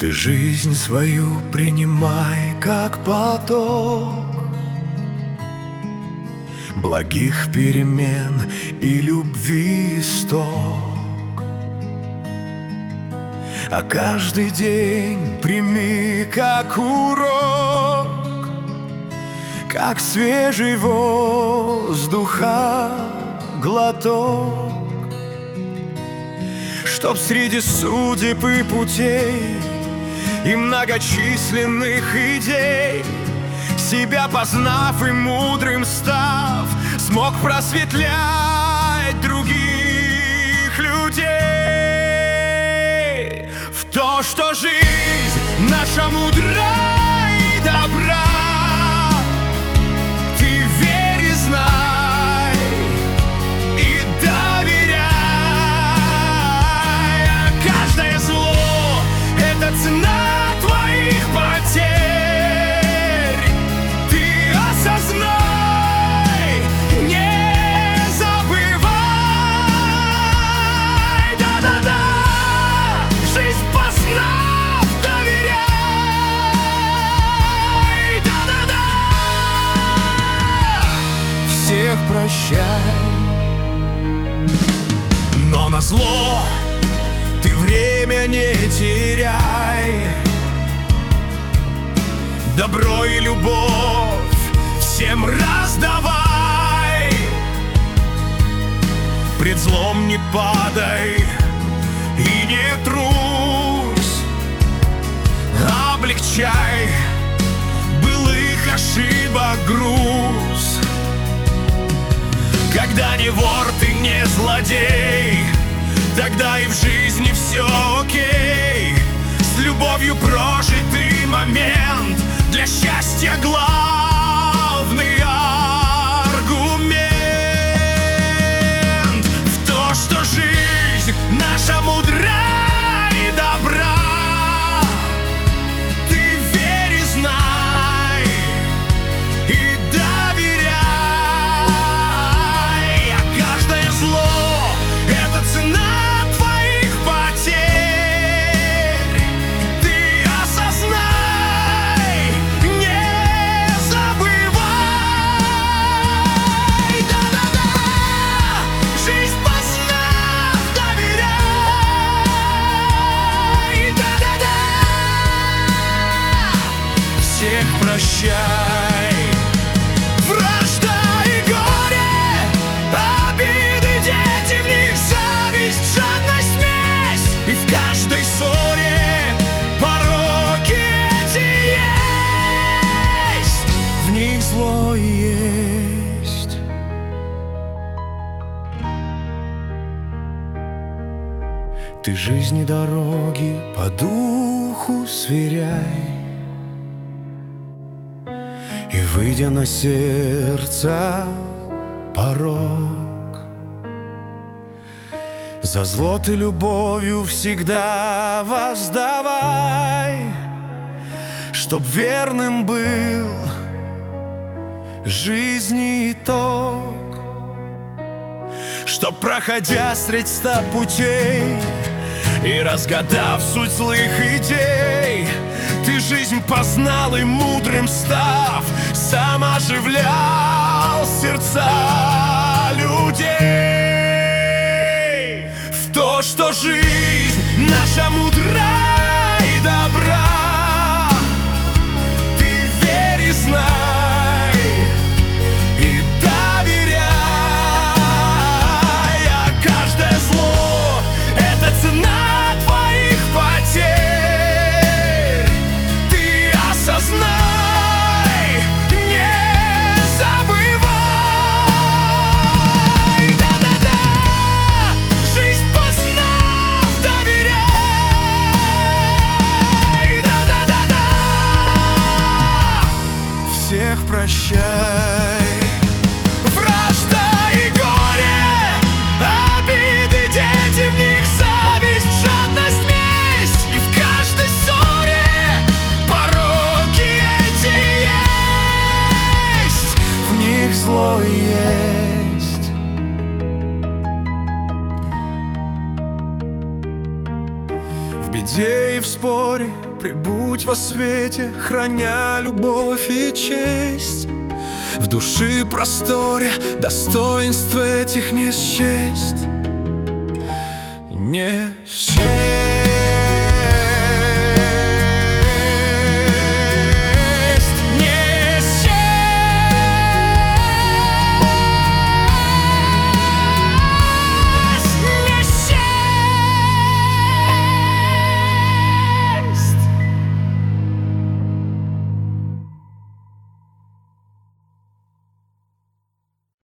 Ты жизнь свою принимай как поток благих перемен и любви исток. А каждый день прими как урок, как свежий воздуха глоток, чтоб среди судеб и путей и многочисленных идей, себя познав и мудрым став, смог просветлять других людей. В то, что жизнь наша мудра и добра, ты верь и знай, и доверяй. А каждое зло — это цена твоих потерь. Ты осознай, не забывай. Да-да-да, жизнь познав, доверяй. Да-да-да, всех прощай. Но назло ты время не теряй, добро и любовь всем раздавай. Пред злом не падай и не трусь, облегчай былых ошибок груз. Когда не вор, ты не злодей, тогда и в жизни все окей. С любовью прожитый момент для счастья главный аргумент. В то, что жизнь наша мудра и добра, ты верь и знай, и доверяй. А каждое зло — это цена твоих потерь. Ты осознай, не забывай. Да-да-да, жизнь познав, доверяй. Да-да-да, всех прощай. Вражда и горе, обиды, дети, в них зависть, жадность, месть. И в каждой ссоре пороки эти есть, в них зло есть. Ты жизни дороги по духу сверяй, и, выйдя на сердце порог, за зло ты любовью всегда воздавай, чтоб верным был жизни итог, чтоб, проходя средь 100 путей и разгадав суть злых идей, ты жизнь познал и мудрым став, сам оживлял сердца людей. В то, что жизнь наша мудра и добра, ты верь и знай, и доверяй. А каждое зло — это цена твоих потерь. Ты осознай, не забывай. Да-да-да, жизнь познав, доверяй. беде и в споре прибудь во свете, храня любовь и честь. В души просторе достоинств этих не счесть, не счесть.